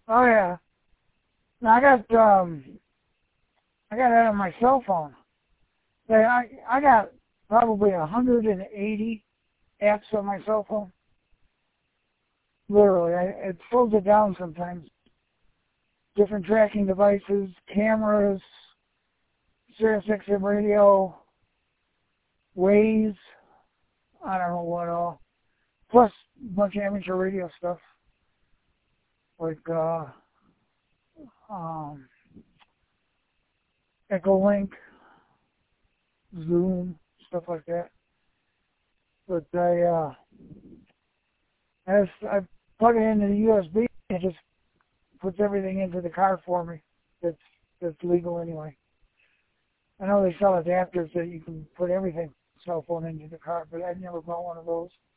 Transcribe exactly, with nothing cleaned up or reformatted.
Oh yeah. Now I got um I got that on my cell phone. Like, I I got probably one hundred eighty apps on my cell phone. Literally, I, it slows it down sometimes. Different tracking devices, cameras, Sirius X M radio, Waze, I don't know what all. Plus a bunch of amateur radio stuff like uh, um, Echolink, Zoom, stuff like that. But I uh, I, just, I plug it into the U S B and it just puts everything into the car for me. That's that's legal anyway. I know they sell adapters that you can put everything cell phone into the car, but I've never bought one of those.